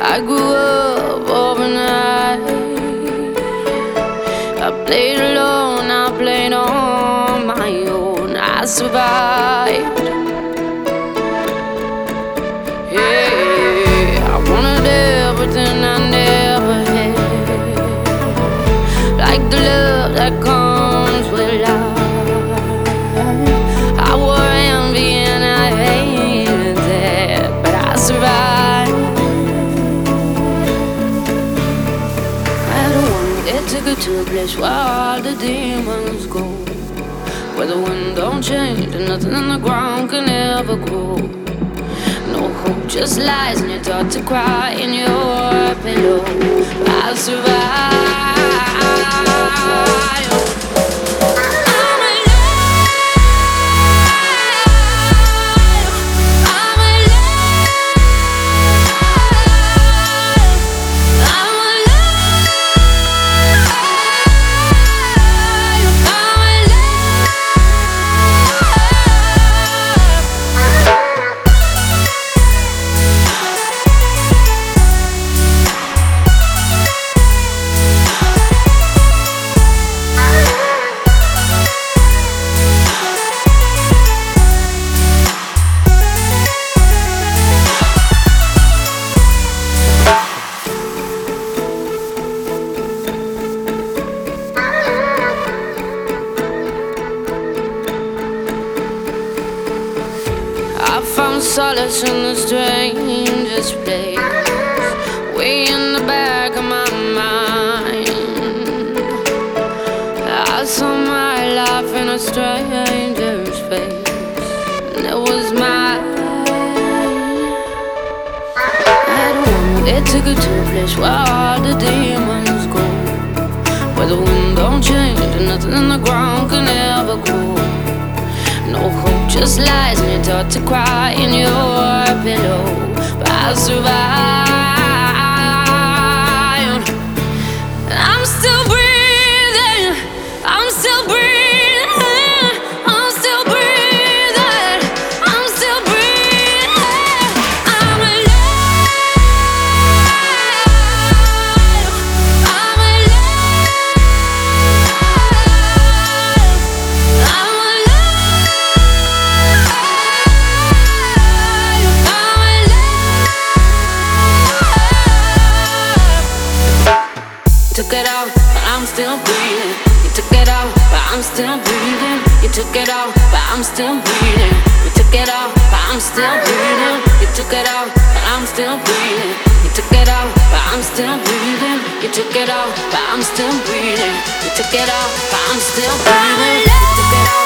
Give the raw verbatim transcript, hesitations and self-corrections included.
I grew up overnight. I played alone, I played on my own. I survived. Yeah, I wanted everything I never had, like the love that comes with life. I wore envy and I hated that, but I survived. I don't want it to go to a place where all the demons go, where the wind don't change and nothing on the ground can ever grow. No hope, just lies, and you're taught to cry in your pillow. I survive. I found solace in the strangest place, way in the back of my mind. I saw my life in a stranger's face, and it was mine. I don't want it to go to a place where all the demons go, where the wind don't change and nothing in the ground can ever grow. No hope, just lies, and you're taught to cry in your pillow. But I survived. And I'm still breathing. I'm still breathing. I'm still breathing. I'm still breathing. I'm alive. I'm alive. I'm alive. Took it out, but I'm still breathing. You took it out, but I'm still breathing. You took it out, but I'm still breathing. You took it out, but I'm still breathing. You took it out, but I'm still breathing. You took it out, but I'm still breathing. You took it out, but I'm still breathing. You took it out, but I'm still breathing. You took it out.